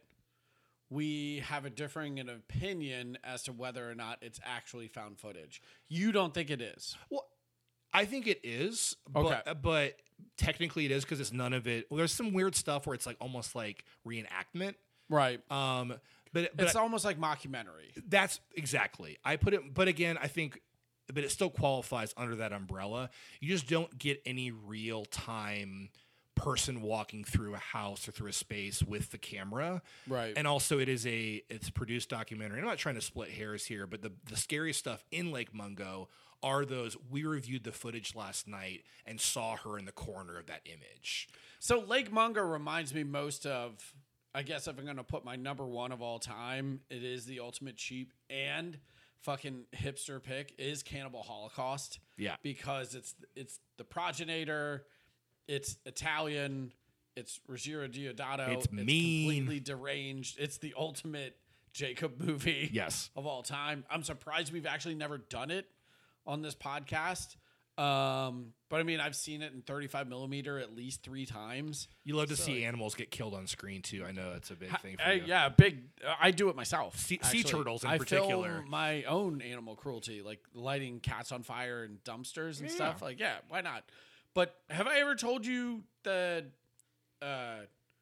we have a differing an opinion as to whether or not it's actually found footage. You don't think it is? well, I think it is. Okay. But, but technically, it is because it's none of it. Well, there's some weird stuff where it's like almost like reenactment. Right. Um, but, but It's almost like mockumentary. That's exactly. I put it, but again, I think, but it still qualifies under that umbrella. You just don't get any real time person walking through a house or through a space with the camera. Right. And also it is a, it's a produced documentary. I'm not trying to split hairs here, but the, the scariest stuff in Lake Mungo are those, we reviewed the footage last night and saw her in the corner of that image. So Lake Mungo reminds me most of, I guess if I'm going to put my number one of all time, it is the ultimate cheap and fucking hipster pick is Cannibal Holocaust. Yeah. Because it's it's the progenitor, it's Italian, It's Ruggiero Diodato. It's mean. Completely deranged. It's the ultimate Jacob movie. Yes. Of all time. I'm surprised we've actually never done it on this podcast. Um, but I mean, I've seen it in thirty-five millimeter at least three times. You love to So, see like, animals get killed on screen too. I know it's a big thing for I- you. yeah, big. Uh, I do it myself. Sea- sea actually. turtles in I particular. film my own animal cruelty, like lighting cats on fire in dumpsters and Yeah. stuff. Like, yeah, why not? But have I ever told you the uh,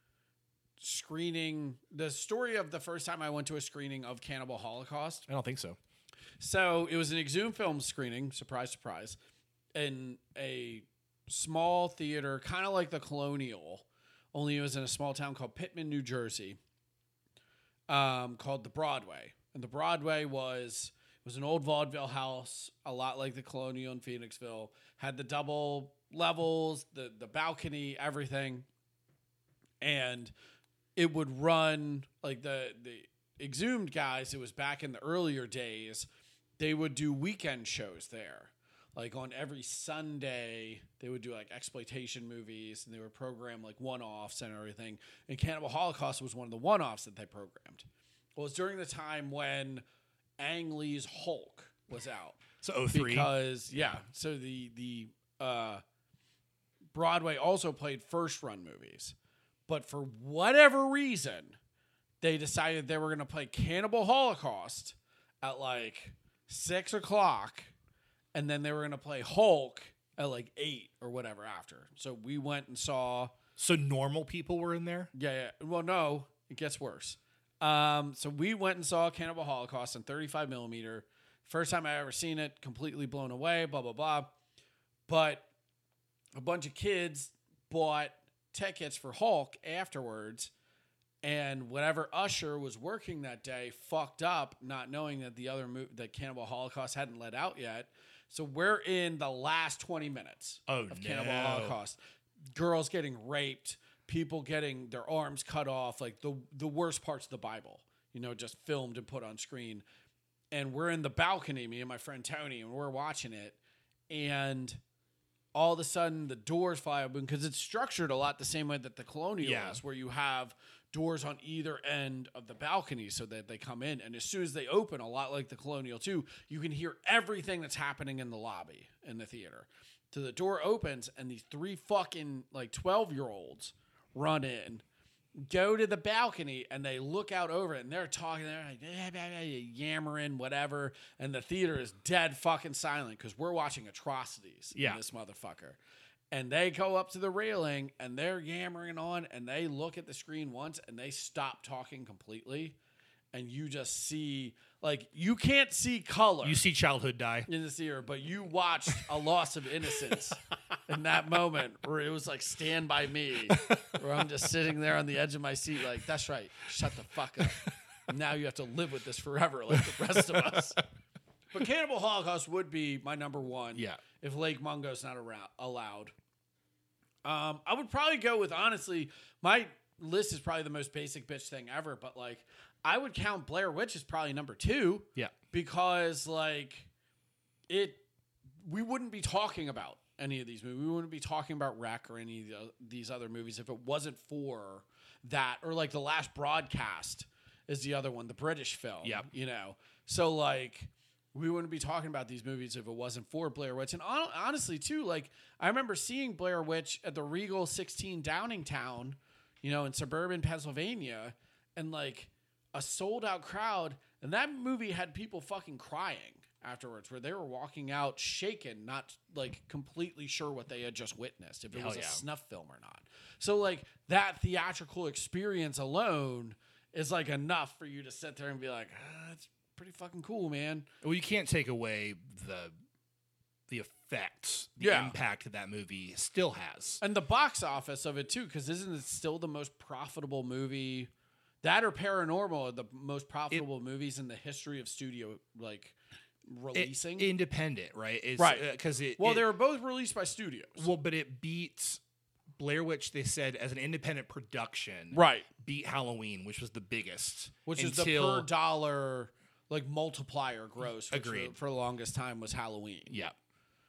screening, the story of the first time I went to a screening of Cannibal Holocaust? I don't think so. So it was an Exhumed Films screening, surprise, surprise, in a small theater, kind of like the Colonial, only it was in a small town called Pittman, New Jersey, um, called the Broadway. And the Broadway was was an old vaudeville house, a lot like the Colonial in Phoenixville, had the double levels, the the balcony, everything, and it would run like the the Exhumed guys. It was back in the earlier days. They would do weekend shows there. Like on every Sunday, they would do like exploitation movies, and they would program like one-offs and everything. And Cannibal Holocaust was one of the one-offs that they programmed. Well, it was during the time when Ang Lee's Hulk was out. So oh three. Because yeah, so the the uh, Broadway also played first-run movies, but for whatever reason, they decided they were going to play Cannibal Holocaust at like six o'clock. And then they were going to play Hulk at like eight or whatever after. So we went and saw. So normal people were in there? Yeah, yeah. Well, no, it gets worse. Um, so we went and saw Cannibal Holocaust in thirty-five millimeter. First time I ever seen it, completely blown away, blah, blah, blah. But a bunch of kids bought tickets for Hulk afterwards. And whatever usher was working that day fucked up, not knowing that the other mo- that Cannibal Holocaust hadn't let out yet. So we're in the last twenty minutes Oh, of Cannibal no. Holocaust. Girls getting raped, people getting their arms cut off, like the the worst parts of the Bible, you know, just filmed and put on screen. And we're in the balcony, me and my friend Tony, and we're watching it. And all of a sudden the doors fly open because it's structured a lot the same way that the Colonial Yeah. is, where you have doors on either end of the balcony so that they come in. And as soon as they open, a lot like the Colonial too, you can hear everything that's happening in the lobby in the theater. So the door opens and these three fucking like twelve year olds run in, go to the balcony, and they look out over it and they're talking, they're like blah, blah, blah, yammering, whatever. And the theater is dead fucking silent because we're watching atrocities Yeah. in this motherfucker. And they go up to the railing and they're yammering on, and they look at the screen once and they stop talking completely. And you just see, like, you can't see color You see childhood die. in this theater, but you watched a loss of innocence in that moment where it was like Stand By Me, where I'm just sitting there on the edge of my seat like, that's right, shut the fuck up. Now you have to live with this forever like the rest of us. But Cannibal Holocaust would be my number one Yeah. if Lake Mungo's not around, allowed. Um, I would probably go with, honestly, my list is probably the most basic bitch thing ever, but like I would count Blair Witch as probably number two. Yeah. Because like it, we wouldn't be talking about any of these movies. We wouldn't be talking about Wreck or any of the, these other movies if it wasn't for that. Or like The Last Broadcast is the other one, the British film. Yep. You know, so like we wouldn't be talking about these movies if it wasn't for Blair Witch. And on, honestly, too, like I remember seeing Blair Witch at the Regal sixteen Downingtown, you know, in suburban Pennsylvania, and like a sold out crowd. And that movie had people fucking crying afterwards, where they were walking out shaken, not like completely sure what they had just witnessed, if it Hell was yeah. a snuff film or not. So like that theatrical experience alone is like enough for you to sit there and be like, ah, that's pretty fucking cool, man. Well, you can't take away the the effects, the Yeah. impact that that movie still has. And the box office of it too, because isn't it still the most profitable movie? That or Paranormal are the most profitable movies in the history of studio like releasing. It, independent, right? It's, Right. Because it. well, it, they were both released by studios. well, but it beats Blair Witch. They said as an independent production, Right. Beat Halloween, which was the biggest, Which is until, the per dollar like multiplier gross, which Agreed. For, for the longest time was Halloween. Yeah.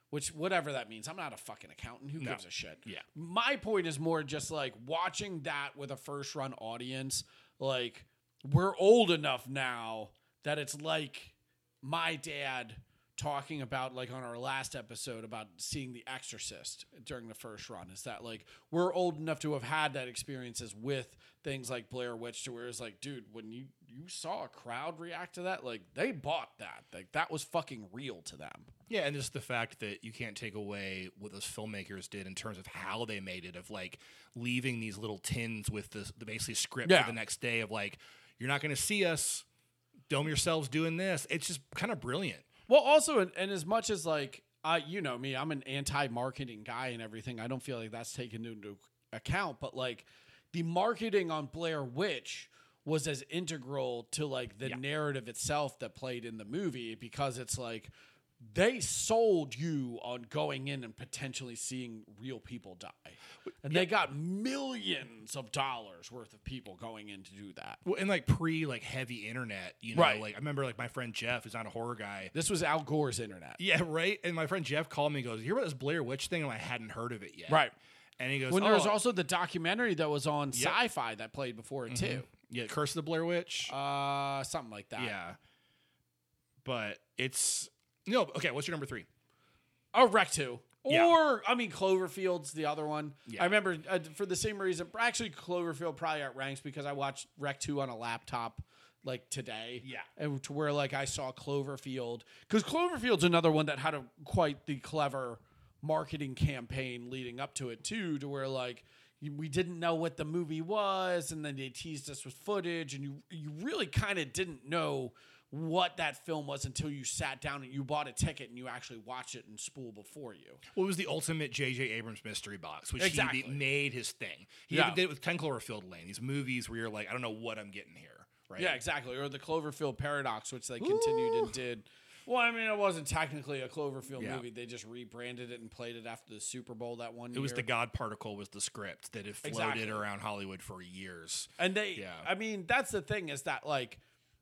which whatever that means. I'm not a fucking accountant. Who No. gives a shit? Yeah. My point is more just like watching that with a first run audience. Like, we're old enough now that it's like my dad talking about, like, on our last episode about seeing The Exorcist during the first run, is that like we're old enough to have had that experiences with things like Blair Witch, to where it's like, dude, when you you saw a crowd react to that, like, they bought that. Like, that was fucking real to them. Yeah, and just the fact that you can't take away what those filmmakers did in terms of how they made it, of like leaving these little tins with the, the basically script Yeah. for the next day of like, you're not going to see us, dome yourselves doing this. It's just kind of brilliant. Well, also, and, and as much as like, uh, you know me, I'm an anti-marketing guy and everything. I don't feel like that's taken into account, but like the marketing on Blair Witch was as integral to like the Yeah. narrative itself that played in the movie, because it's like they sold you on going in and potentially seeing real people die. And they got millions of dollars worth of people going in to do that. Well, and like pre like heavy internet, you know, Right. like I remember like my friend Jeff, who's not a horror guy. This was Al Gore's internet. Yeah, right. And my friend Jeff called me and goes, "You hear about this Blair Witch thing?" And I hadn't heard of it yet. Right. And he goes, When oh, there was also the documentary that was on Yep. Sci-Fi that played before it too. yeah, Curse of the Blair Witch. Uh, something like that. yeah. But it's no okay. What's your number three? Oh, Rec two. Yeah. Or, I mean, Cloverfield's the other one. Yeah. I remember uh, for the same reason. Actually, Cloverfield probably outranks because I watched Rec two on a laptop like today. Yeah. And to where like I saw Cloverfield. Because Cloverfield's another one that had a quite the clever marketing campaign leading up to it too, to where like you- we didn't know what the movie was, and then they teased us with footage, and you you really kind of didn't know what that film was until you sat down and you bought a ticket and you actually watched it in spool before you. Well, it was the ultimate J J Abrams mystery box, which Exactly. he made his thing. He Yeah. even did it with ten Cloverfield Lane. These movies where you're like, I don't know what I'm getting here. Right? Yeah, exactly. Or the Cloverfield Paradox, which they continued and did. Well, I mean, it wasn't technically a Cloverfield Yeah. movie. They just rebranded it and played it after the Super Bowl that one It year. was the God Particle was the script that had floated Exactly. around Hollywood for years. And they, Yeah. I mean, that's the thing, is that, like,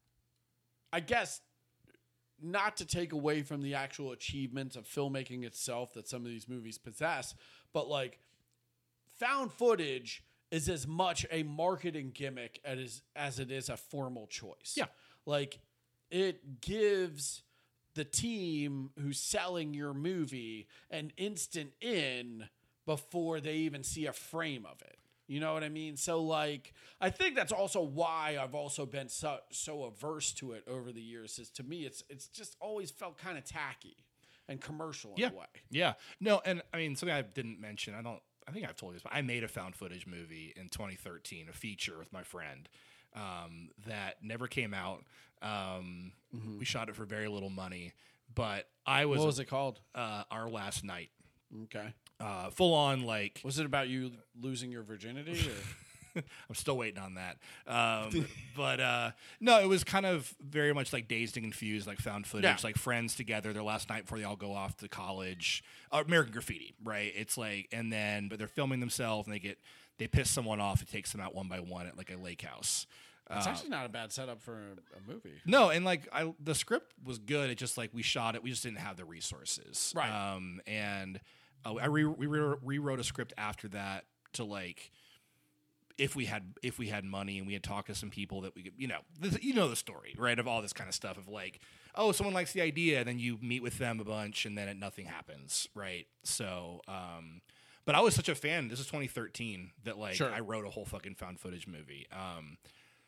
I guess not to take away from the actual achievements of filmmaking itself that some of these movies possess, but like found footage is as much a marketing gimmick as as it is a formal choice. Yeah. Like, it gives the team who's selling your movie an instant in before they even see a frame of it. You know what I mean? So, like, I think that's also why I've also been so, so averse to it over the years. Is to me, it's it's just always felt kind of tacky and commercial in Yeah. a way. Yeah. No, and I mean, something I didn't mention, I don't, I think I've told you this, but I made a found footage movie in twenty thirteen, a feature with my friend um, that never came out. Um, We shot it for very little money, but I was, What was it called? uh, Our Last Night. Okay. Uh, full on, like, Was it about you losing your virginity? Or? I'm still waiting on that. Um, but uh, no, it was kind of very much like Dazed and Confused, like found footage, Yeah. like friends together their last night before they all go off to college. Uh, American Graffiti, right? It's like, and then, but they're filming themselves and they get, they piss someone off. It takes them out one by one at like a lake house. It's Uh, actually not a bad setup for a, a movie. no, and like I, the script was good. It just like we shot it, we just didn't have the resources, Right. Um, and uh, I re- we re- rewrote a script after that to like, if we had if we had money and we had talked to some people that we could, you know, this, you know the story, right? Of all this kind of stuff of like, oh, someone likes the idea, and then you meet with them a bunch, and then it, nothing happens, right? So, um, but I was such a fan. This is twenty thirteen that like Sure. I wrote a whole fucking found footage movie. Um,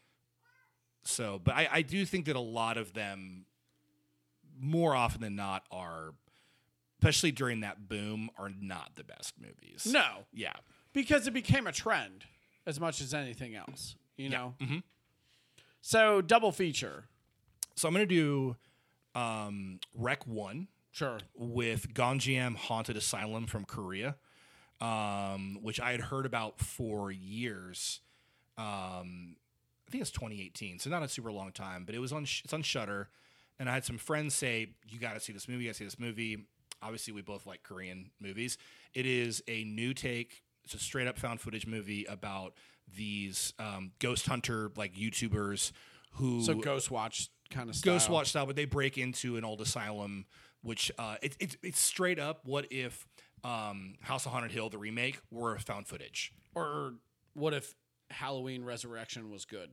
so, but I, I do think that a lot of them, more often than not, are, especially during that boom, are not the best movies. No, Yeah. because it became a trend as much as anything else. You know. Mhm. So double feature. So I'm gonna do um, Rec One Sure. with Gonjiam Haunted Asylum from Korea, um, which I had heard about for years. Um, I think it's twenty eighteen, so not a super long time, but it was on Sh- it's on Shudder, and I had some friends say, "You got to see this movie. You got to see this movie." Obviously, we both like Korean movies. It is a new take. It's a straight up found footage movie about these um, ghost hunter like YouTubers who So Ghost Watch kind of stuff. Ghost Watch style, but they break into an old asylum which uh, it's it's it's straight up. What if um, House of Haunted Hill, the remake, were found footage? Or what if Halloween Resurrection was good?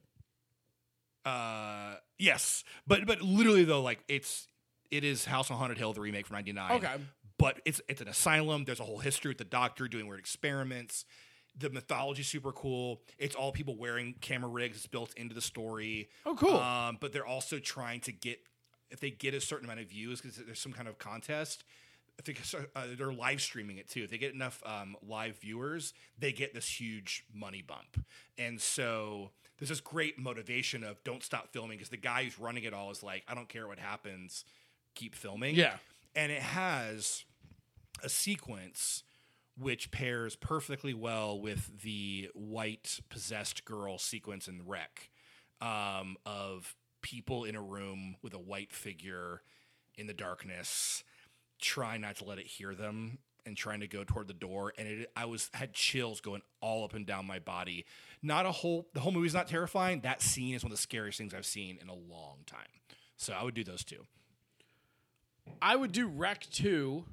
Uh, yes, but but literally though, like it's it is House on Haunted Hill, the remake from ninety-nine. Okay, but it's it's an asylum. There's a whole history with the doctor doing weird experiments. The mythology's super cool. It's all people wearing camera rigs. It's built into the story. Oh, cool. Um, but they're also trying to get if they get a certain amount of views because there's some kind of contest. If they, uh, they're live streaming it too. If they get enough um, live viewers, they get this huge money bump. And so there's this great motivation of don't stop filming because the guy who's running it all is like, I don't care what happens, keep filming. Yeah. And it has a sequence which pairs perfectly well with the white possessed girl sequence in Wreck um, of people in a room with a white figure in the darkness, trying not to let it hear them and trying to go toward the door. And it, I was had chills going all up and down my body. Not a whole, the whole movie's not terrifying. That scene is one of the scariest things I've seen in a long time. So I would do those two. I would do Wreck two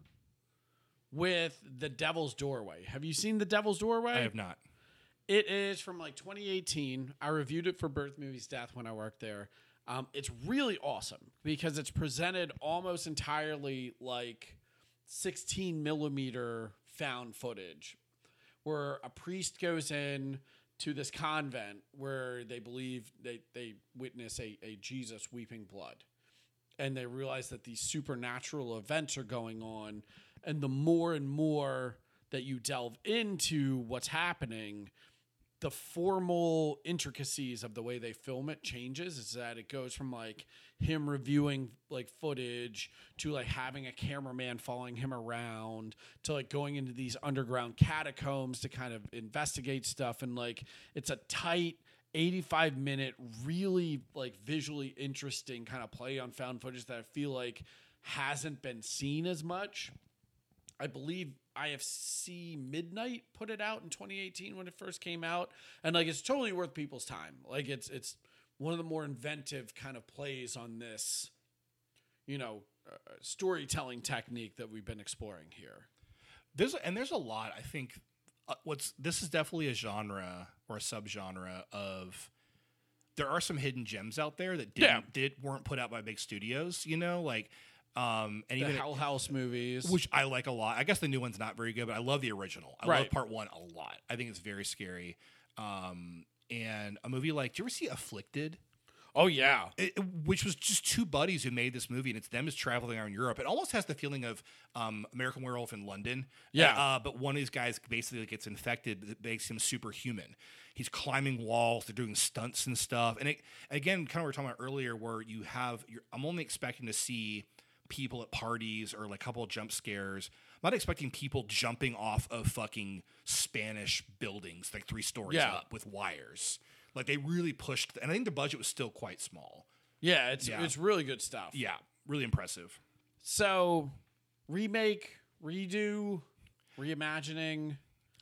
with The Devil's Doorway. Have you seen The Devil's Doorway? I have not. It is from like twenty eighteen. I reviewed it for Birth Movies Death when I worked there. Um, it's really awesome because it's presented almost entirely like sixteen millimeter found footage where a priest goes in to this convent where they believe they, they witness a, a Jesus weeping blood. And they realize that these supernatural events are going on. And the more and more that you delve into what's happening, the formal intricacies of the way they film it changes. Is that it goes from like him reviewing like footage to like having a cameraman following him around to like going into these underground catacombs to kind of investigate stuff. And like, it's a tight eighty-five minute, really like visually interesting kind of play on found footage that I feel like hasn't been seen as much. I believe I F C Midnight put it out in twenty eighteen when it first came out, and like it's totally worth people's time. Like it's it's one of the more inventive kind of plays on this, you know, uh, storytelling technique that we've been exploring here. There's and there's a lot. I think uh, what's this is definitely a genre or a subgenre of. There are some hidden gems out there that didn't, Yeah. did weren't put out by big studios. You know, like. Um, and The even Hell House movies, which I like a lot. I guess the new one's not very good, but I love the original. I Right. love part one a lot. I think it's very scary. Um, and a movie like, do you ever see Afflicted? oh yeah, It, which was just two buddies who made this movie, and it's them is traveling around Europe. It almost has the feeling of um, American Werewolf in London. Yeah. Uh, but one of these guys basically gets infected that makes him superhuman. He's climbing walls. They're doing stunts and stuff. And it, again, kind of what we were talking about earlier, where you have, you're, I'm only expecting to see people at parties or like a couple of jump scares. I'm not expecting people jumping off of fucking Spanish buildings, like three stories Yeah. up with wires. Like they really pushed, and I think the budget was still quite small. yeah, it's Yeah. it's really good stuff. Yeah, really impressive. So, remake, redo, reimagining.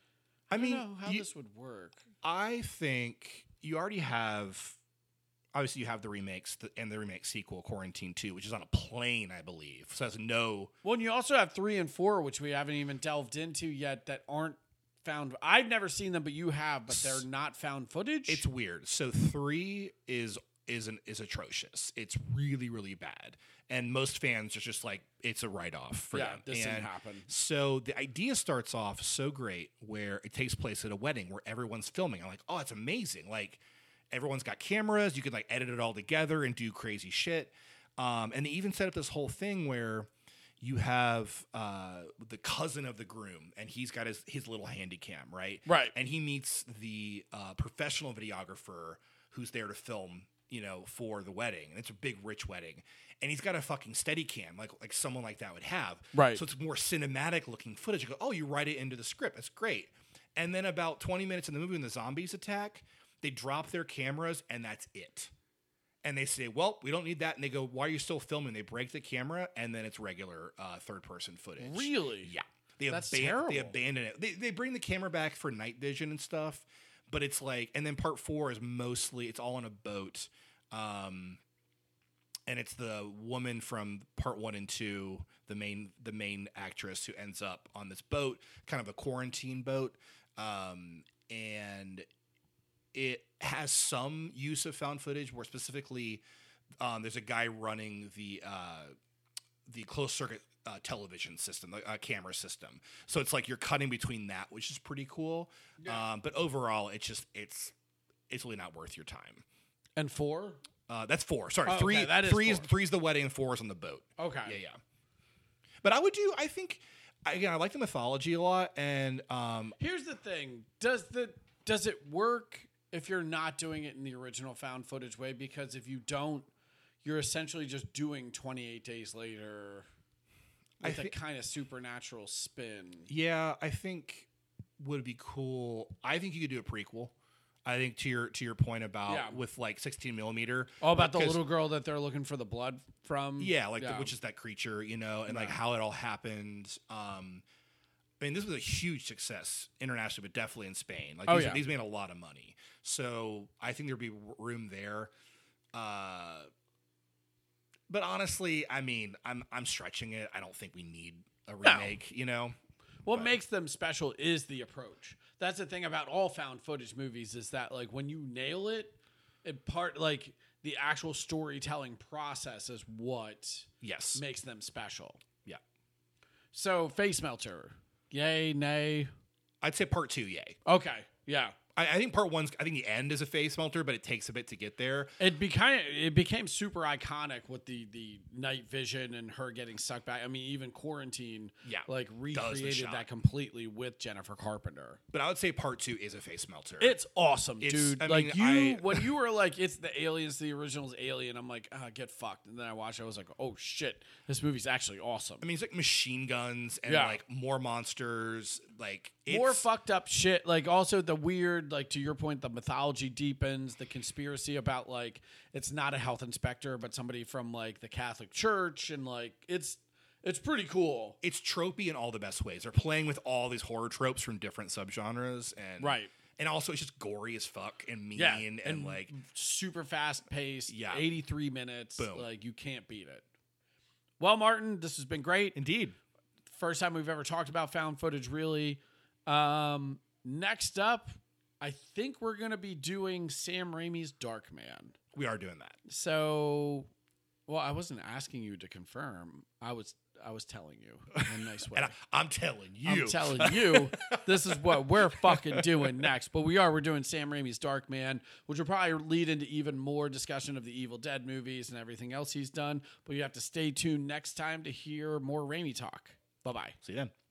I, I mean, don't know how you- this would work. I think you already have. Obviously, you have the remakes th- and the remake sequel, Quarantine two, which is on a plane, I believe. So has no. Well, and you also have three and four, which we haven't even delved into yet, that aren't found. I've never seen them, but you have. But they're not found footage. It's weird. So three is is an, is atrocious. It's really really bad, and most fans are just like it's a write off for yeah, them. this and didn't happen. So the idea starts off so great, where it takes place at a wedding where everyone's filming. I'm like, oh, it's amazing. Like. Everyone's got cameras. You can like edit it all together and do crazy shit. Um, and they even set up this whole thing where you have uh, the cousin of the groom, and he's got his, his little handy cam, right? Right. And he meets the uh, professional videographer who's there to film, you know, for the wedding. And it's a big, rich wedding. And he's got a fucking steady cam, like like someone like that would have. Right. So it's more cinematic looking footage. You go, oh, you write it into the script. That's great. And then about twenty minutes in the movie when the zombies attack, they drop their cameras, and that's it. And they say, well, we don't need that. And they go, why are you still filming? They break the camera, and then it's regular uh, third-person footage. Really? Yeah. They That's aban- terrible. They abandon it. They, they bring the camera back for night vision and stuff, but it's like, and then part four is mostly, it's all on a boat. Um, and it's the woman from part one and two, the main the main actress who ends up on this boat, kind of a quarantine boat, um, and it has some use of found footage. More specifically, um, there's a guy running the uh, the closed circuit uh, television system, the uh, camera system. So it's like you're cutting between that, which is pretty cool. Yeah. Um, but overall, it's just it's it's really not worth your time. And four? Uh, that's four. Sorry, Oh, three. okay, that is three is four. three is the wedding, and four is on the boat. Okay. Yeah, yeah. But I would do. I think again, I like the mythology a lot, and um, Here's the thing: does the does it work if you're not doing it in the original found footage way? Because if you don't, you're essentially just doing twenty-eight Days Later with I a thi- kind of supernatural spin. yeah, I think would be cool. I think you could do a prequel. I think to your to your point about Yeah. with like sixteen millimeter. Oh, about the because- little girl that they're looking for the blood from? Yeah, like The, which is that creature, you know, and like Yeah. how it all happened. Um, I mean, this was a huge success internationally, but definitely in Spain. Like Oh, these, yeah. these made a lot of money, so I think there'd be w- room there. Uh, but honestly, I mean, I'm I'm stretching it. I don't think we need a remake. You know, What But- makes them special is the approach. That's the thing about all found footage movies is that like when you nail it, it part like the actual storytelling process is what yes, makes them special. yeah. So Face Melter, yay, nay. I'd say part two, yay. Okay, yeah. I, I think part one's. I think the end is a face melter, but it takes a bit to get there. It became it became super iconic with the the night vision and her getting sucked back. I mean, even Quarantine, Yeah, like does the recreated shot. that completely with Jennifer Carpenter. But I would say part two is a face melter. It's awesome, It's- dude. I like mean, you, I- when you were like, "It's the aliens, the original's Alien," I'm like, ah, "Get fucked." And then I watched it, I was like, "Oh shit, this movie's actually awesome." I mean, it's like machine guns and Yeah. like more monsters. Like it's, More fucked up shit. Like also the weird, like to your point, the mythology deepens, the conspiracy about like it's not a health inspector, but somebody from like the Catholic Church, and like it's it's pretty cool. It's tropey in all the best ways. They're playing with all these horror tropes from different subgenres, and Right. and also it's just gory as fuck and mean Yeah, and, and like super fast paced. Yeah. eighty-three minutes. Boom. Like you can't beat it. Well, Martin, this has been great. indeed. First time we've ever talked about found footage, really. Um, next up, I think we're going to be doing Sam Raimi's Darkman. We are doing that. So, well, I wasn't asking you to confirm. I was I was telling you in a nice way. And I, I'm telling you. I'm telling you, this is what we're fucking doing next. But we are. We're doing Sam Raimi's Darkman, which will probably lead into even more discussion of the Evil Dead movies and everything else he's done. But you have to stay tuned next time to hear more Raimi talk. Bye-bye. See you then.